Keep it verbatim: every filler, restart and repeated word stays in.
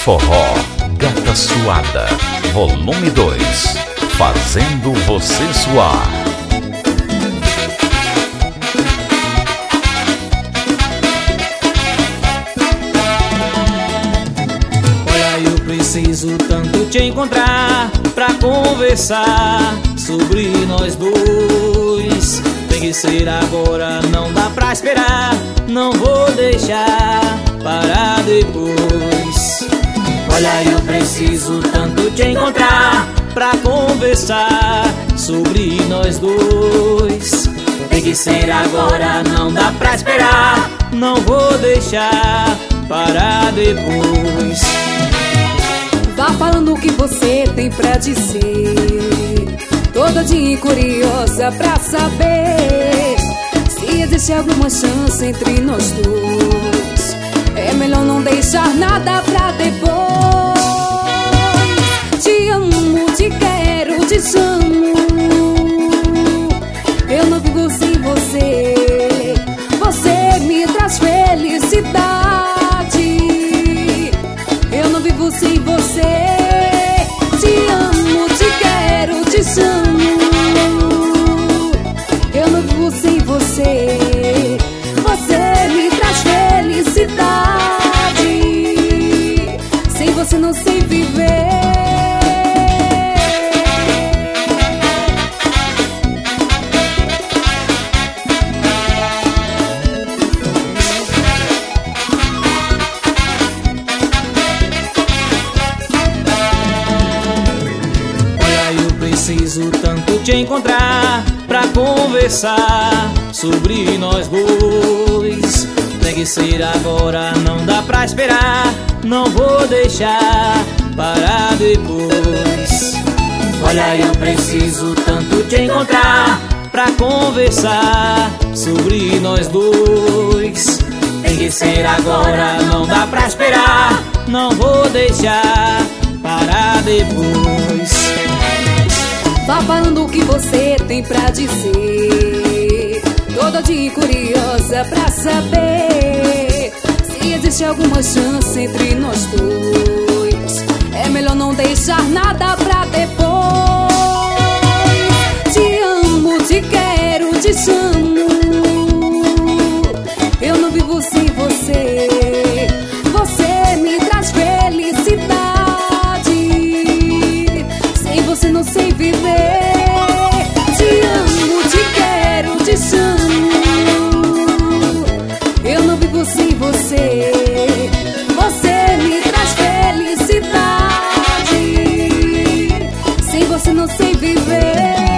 Forró, Gata Suada, volume dois, fazendo você suar. Olha, eu preciso tanto te encontrar pra conversar sobre nós dois. Tem que ser agora, não dá pra esperar. Não vou deixar para depois. Olha, eu preciso tanto te encontrar pra conversar sobre nós dois. Tem que ser agora, não dá pra esperar. Não vou deixar para depois. Vá falando o que você tem pra dizer, toda dia curiosa pra saber se existe alguma chance entre nós dois. É melhor não deixar nada pra depois. Te amo, te quero, te chamo. Eu não vivo sem você. Você me traz felicidade. Eu não vivo sem você. Te amo, te quero, te chamo. Eu não vivo sem você. Você me traz felicidade. Sem você não sei viver. Preciso tanto te encontrar pra conversar sobre nós dois. Tem que ser agora, não dá pra esperar. Não vou deixar para depois. Olha, eu preciso tanto te encontrar pra conversar sobre nós dois. Tem que ser agora, não dá pra esperar. Não vou deixar para depois. Vá falando o que você tem pra dizer, toda dia curiosa pra saber se existe alguma chance entre nós dois. É melhor não deixar nada pra depois. Te amo, te quero, te chamo. Eu não vivo sem você. Você me traz felicidade. Sem você não sei viver. Te amo, te quero, te chamo. Eu não vivo sem você. Você me traz felicidade. Sem você não sei viver.